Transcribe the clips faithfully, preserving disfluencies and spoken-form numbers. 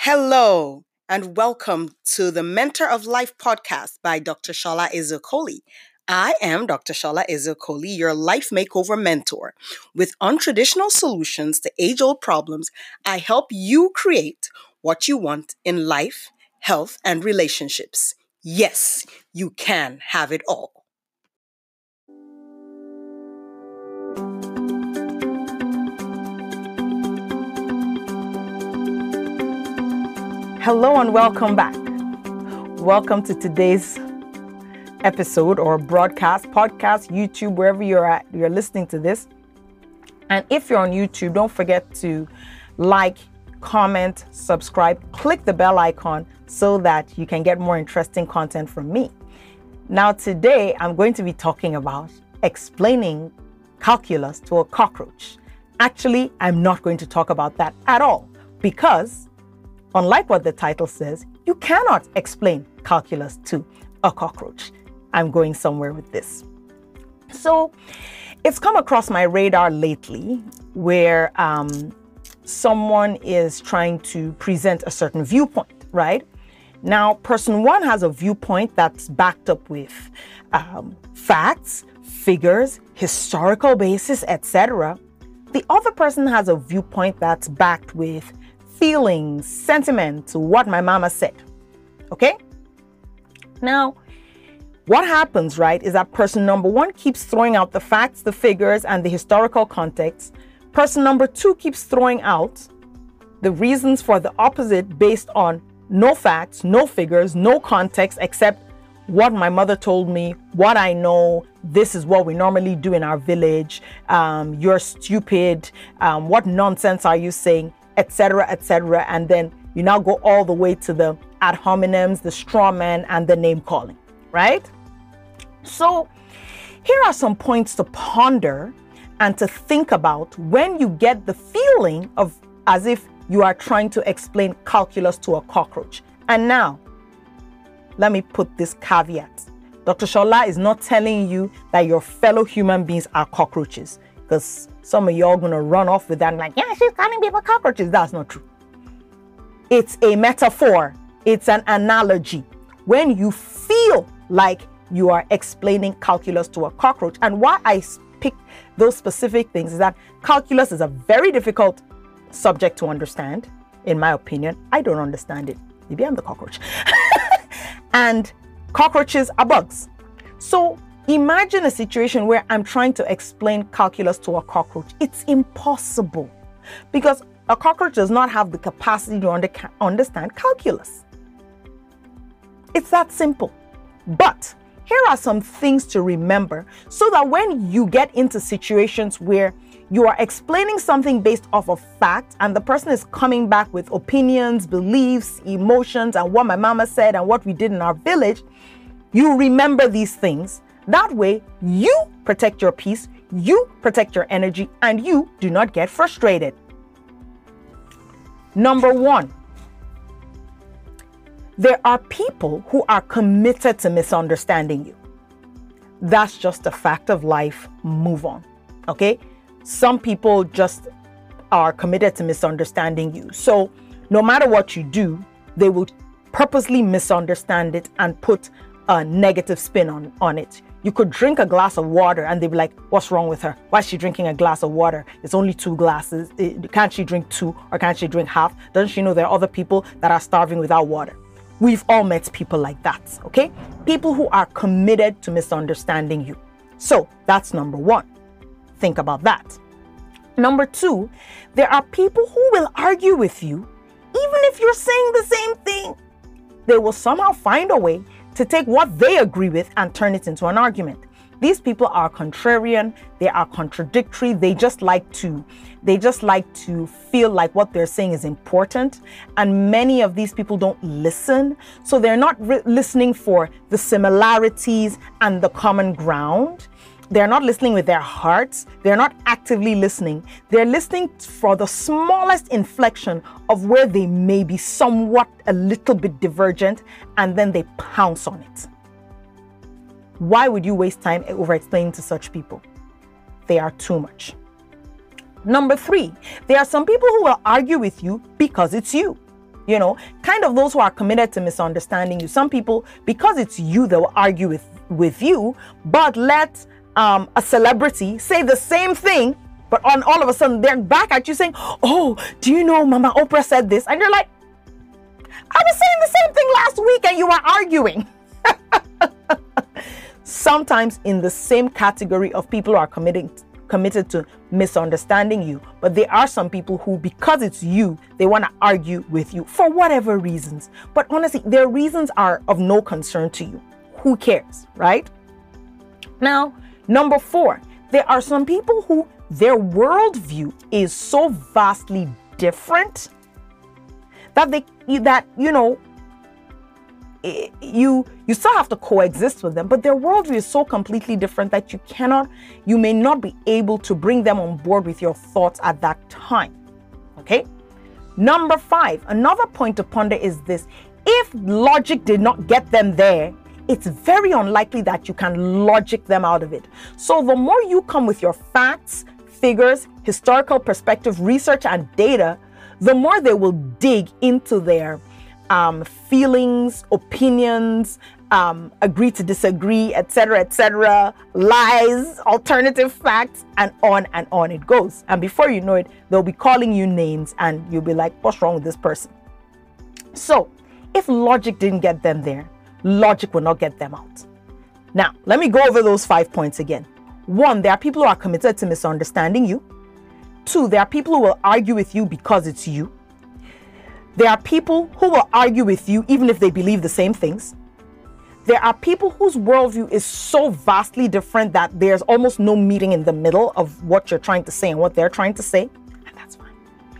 Hello, and welcome to the Mentor of Life podcast by Doctor Shola Ezeokoli. I am Doctor Shola Ezeokoli, your life makeover mentor. With untraditional solutions to age-old problems, I help you create what you want in life, health, and relationships. Yes, you can have it all. Hello and welcome back. Welcome to today's episode or broadcast, podcast, YouTube, wherever you're at, you're listening to this. And if you're on YouTube, don't forget to like, comment, subscribe, click the bell icon so that you can get more interesting content from me. Now, today I'm going to be talking about explaining calculus to a cockroach. Actually, I'm not going to talk about that at all because unlike what the title says, you cannot explain calculus to a cockroach. I'm going somewhere with this. So it's come across my radar lately where um, someone is trying to present a certain viewpoint, right? Now, person one has a viewpoint that's backed up with um, facts, figures, historical basis, et cetera. The other person has a viewpoint that's backed with feelings, sentiment, what my mama said. Okay? Now, what happens, right, is that person number one keeps throwing out the facts, the figures, and the historical context. Person number two keeps throwing out the reasons for the opposite based on no facts, no figures, no context, except what my mother told me, what I know, this is what we normally do in our village, um, you're stupid, um, what nonsense are you saying, etc, et cetera. And then you now go all the way to the ad hominems, the straw man, and the name calling, right? So here are some points to ponder and to think about when you get the feeling of as if you are trying to explain calculus to a cockroach. And now, let me put this caveat. Doctor Shola is not telling you that your fellow human beings are cockroaches, because some of y'all gonna run off with that and like, yeah, she's calling people cockroaches. That's not true. It's a metaphor. It's an analogy. When you feel like you are explaining calculus to a cockroach, and why I pick those specific things is that calculus is a very difficult subject to understand, in my opinion. I don't understand it. Maybe I'm the cockroach. And cockroaches are bugs. So imagine a situation where I'm trying to explain calculus to a cockroach. It's impossible because a cockroach does not have the capacity to under understand calculus. It's that simple. But here are some things to remember so that when you get into situations where you are explaining something based off of fact and the person is coming back with opinions, beliefs, emotions, and what my mama said and what we did in our village, you remember these things. That way, you protect your peace, you protect your energy, and you do not get frustrated. Number one, there are people who are committed to misunderstanding you. That's just a fact of life. Move on, okay? Some people just are committed to misunderstanding you. So no matter what you do, they will purposely misunderstand it and put a negative spin on, on it. You could drink a glass of water and they'd be like, what's wrong with her? Why is she drinking a glass of water? It's only two glasses. Can't she drink two or can't she drink half? Doesn't she know there are other people that are starving without water? We've all met people like that, okay? People who are committed to misunderstanding you. So that's number one. Think about that. Number two, there are people who will argue with you even if you're saying the same thing. They will somehow find a way to take what they agree with and turn it into an argument. These people are contrarian, they are contradictory, they just like to, they just like to feel like what they're saying is important. And many of these people don't listen. So they're not re- listening for the similarities and the common ground. They're not listening with their hearts. They're not actively listening. They're listening for the smallest inflection of where they may be somewhat a little bit divergent, and then they pounce on it. Why would you waste time over explaining to such people? They are too much. Number three, there are some people who will argue with you because it's you. You know, kind of those who are committed to misunderstanding you. Some people, because it's you, they'll argue with, with you, but let um, a celebrity say the same thing, but on all of a sudden they're back at you saying, oh, do you know Mama Oprah said this? And you're like, I was saying the same thing last week and you were arguing. Sometimes in the same category of people who are committing committed to misunderstanding you, but there are some people who, because it's you, they want to argue with you for whatever reasons. But honestly, their reasons are of no concern to you. Who cares, right? Now, number four, there are some people who their worldview is so vastly different that they that you know you you still have to coexist with them, but their worldview is so completely different that you cannot, you may not be able to bring them on board with your thoughts at that time. Okay. Number five, another point to ponder is this: if logic did not get them there, it's very unlikely that you can logic them out of it. So the more you come with your facts, figures, historical perspective, research, and data, the more they will dig into their um, feelings, opinions, um, agree to disagree, et cetera, et cetera, lies, alternative facts, and on and on it goes. And before you know it, they'll be calling you names and you'll be like, what's wrong with this person? So if logic didn't get them there, logic will not get them out. Now, let me go over those five points again. One, there are people who are committed to misunderstanding you. Two, there are people who will argue with you because it's you. There are people who will argue with you even if they believe the same things. There are people whose worldview is so vastly different that there's almost no meeting in the middle of what you're trying to say and what they're trying to say, and that's fine.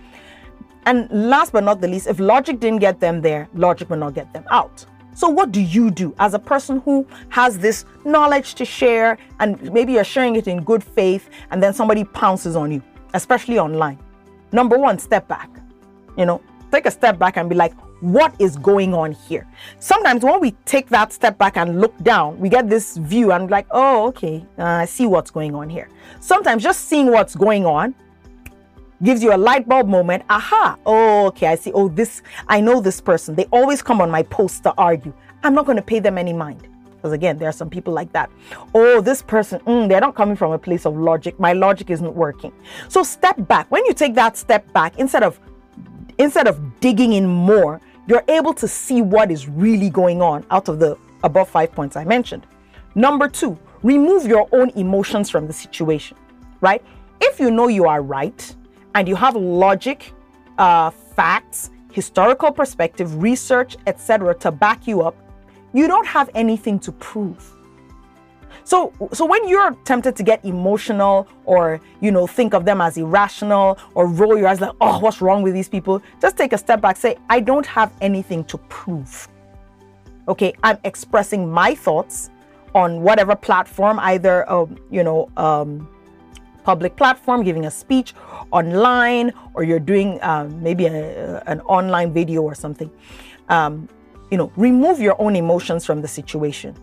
And last but not the least, if logic didn't get them there, logic will not get them out. So what do you do as a person who has this knowledge to share, and maybe you're sharing it in good faith, and then somebody pounces on you, especially online? Number one, step back. You know, take a step back and be like, what is going on here? Sometimes when we take that step back and look down, we get this view and like, oh, okay, uh, I see what's going on here. Sometimes just seeing what's going on gives you a light bulb moment. Aha, oh, okay, I see. Oh, this, I know this person. They always come on my post to argue. I'm not going to pay them any mind. Because again, there are some people like that. Oh, this person, mm, they're not coming from a place of logic. My logic isn't working. So step back. When you take that step back, instead of instead of digging in more, you're able to see what is really going on out of the above five points I mentioned. Number two, remove your own emotions from the situation, right? If you know you are right and you have logic, uh, facts, historical perspective, research, et cetera to back you up, you don't have anything to prove. So, so when you're tempted to get emotional or, you know, think of them as irrational or roll your eyes like, oh, what's wrong with these people? Just take a step back, say, I don't have anything to prove. Okay, I'm expressing my thoughts on whatever platform, either, um, you know, um, public platform, giving a speech online, or you're doing um, maybe a, an online video or something. Um, you know, remove your own emotions from the situation.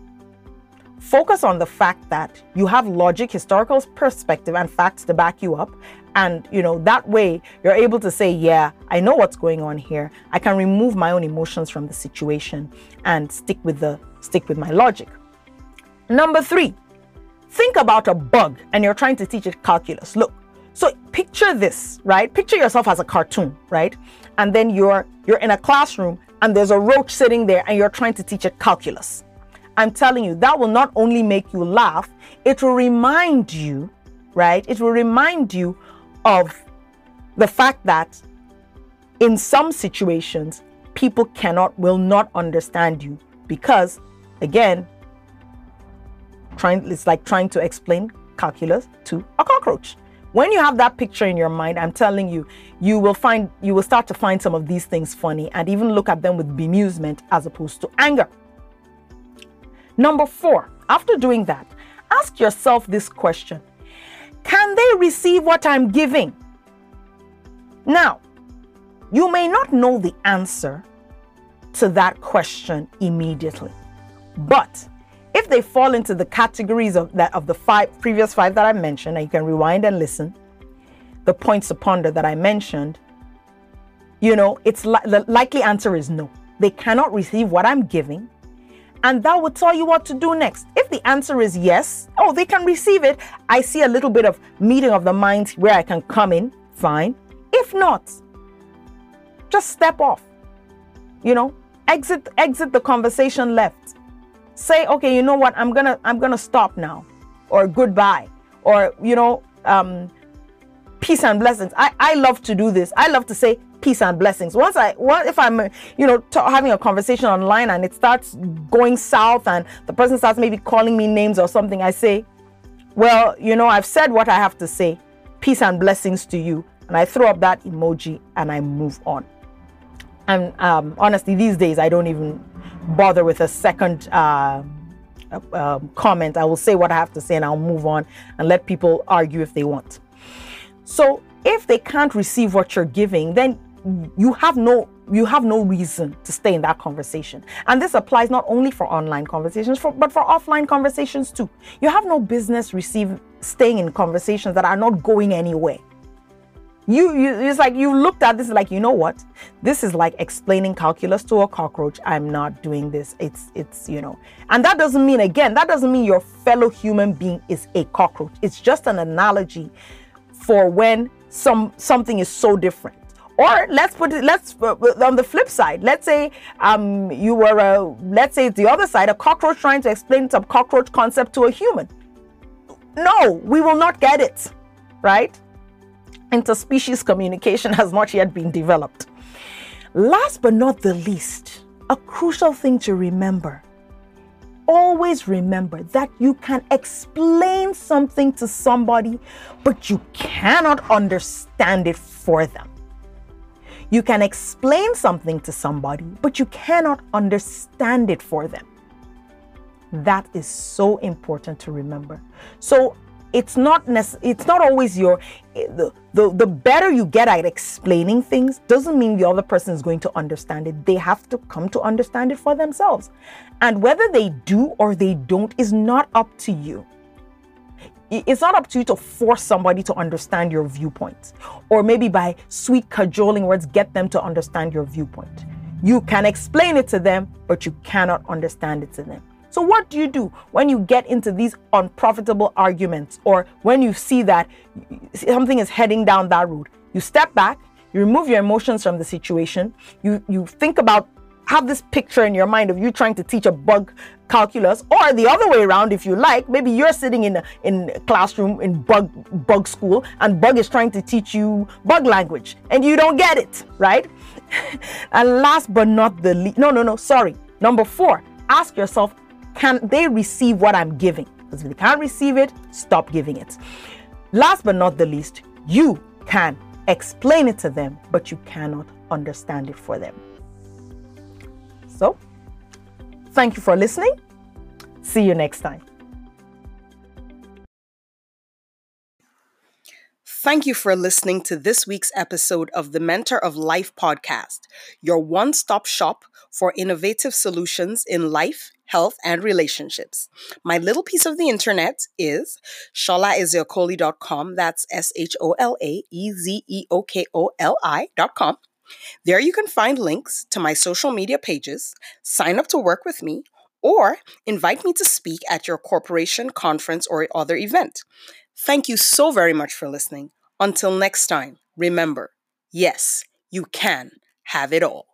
Focus on the fact that you have logic, historical perspective, and facts to back you up. And, you know, that way you're able to say, yeah, I know what's going on here. I can remove my own emotions from the situation and stick with the stick with my logic. Number three, think about a bug and you're trying to teach it calculus. Look, so picture this, right? Picture yourself as a cartoon, right? And then you're you're in a classroom and there's a roach sitting there and you're trying to teach it calculus. I'm telling you, that will not only make you laugh, it will remind you, right? It will remind you of the fact that in some situations, people cannot, will not understand you because, again, trying, it's like trying to explain calculus to a cockroach. When you have that picture in your mind, I'm telling you, you will find, you will start to find some of these things funny and even look at them with bemusement as opposed to anger. Number four, after doing that, ask yourself this question: can they receive what I'm giving? Now, you may not know the answer to that question immediately, but if they fall into the categories of that of the five previous five that I mentioned, and you can rewind and listen, the points to ponder that I mentioned, you know, it's li- the likely answer is no. They cannot receive what I'm giving. And that will tell you what to do next. If the answer is yes, oh, they can receive it. I see a little bit of meeting of the minds where I can come in, fine. If not, just step off. You know, exit exit the conversation left. Say, okay, you know what, I'm gonna I'm gonna stop now, or goodbye, or you know, um, peace and blessings. I, I love to do this. I love to say peace and blessings. Once I, what if I'm, you know, t- having a conversation online and it starts going south and the person starts maybe calling me names or something, I say, well, you know, I've said what I have to say. Peace and blessings to you. And I throw up that emoji and I move on. And um, honestly, these days, I don't even bother with a second uh, uh, comment. I will say what I have to say and I'll move on and let people argue if they want. So if they can't receive what you're giving, then you have no you have no reason to stay in that conversation. And this applies not only for online conversations, for, but for offline conversations too. You have no business receive staying in conversations that are not going anywhere. You, you it's like you looked at this like, you know what? This is like explaining calculus to a cockroach. I'm not doing this. It's it's you know. And that doesn't mean, again, that doesn't mean your fellow human being is a cockroach. It's just an analogy for when some something is so different. Or let's put it, let's uh, on the flip side. Let's say um you were a let's say the other side, a cockroach trying to explain some cockroach concept to a human. No, we will not get it, right? Interspecies communication has not yet been developed. Last but not the least, a crucial thing to remember. Always remember that you can explain something to somebody, but you cannot understand it for them. You can explain something to somebody, but you cannot understand it for them. That is so important to remember. So it's not nece- it's not always your the, the the better you get at explaining things doesn't mean the other person is going to understand it. They have to come to understand it for themselves. And whether they do or they don't is not up to you. It's not up to you to force somebody to understand your viewpoint, or maybe by sweet cajoling words get them to understand your viewpoint. You can explain it to them, but you cannot understand it to them. So what do you do when you get into these unprofitable arguments, or when you see that something is heading down that road? You step back, you remove your emotions from the situation, you, you think about, have this picture in your mind of you trying to teach a bug calculus, or the other way around if you like. Maybe you're sitting in a in a classroom in bug bug school and bug is trying to teach you bug language and you don't get it, right? And last but not the least, no, no, no, sorry. Number four, ask yourself, can they receive what I'm giving? Because if they can't receive it, stop giving it. Last but not the least, you can explain it to them, but you cannot understand it for them. So, thank you for listening. See you next time. Thank you for listening to this week's episode of the Mentor of Life podcast, your one-stop shop for innovative solutions in life, health, and relationships. My little piece of the internet is shola ezeokoli dot com. That's S H O L A E Z E O K O L I dot com. There you can find links to my social media pages, sign up to work with me, or invite me to speak at your corporation, conference, or other event. Thank you so very much for listening. Until next time, remember, yes, you can have it all.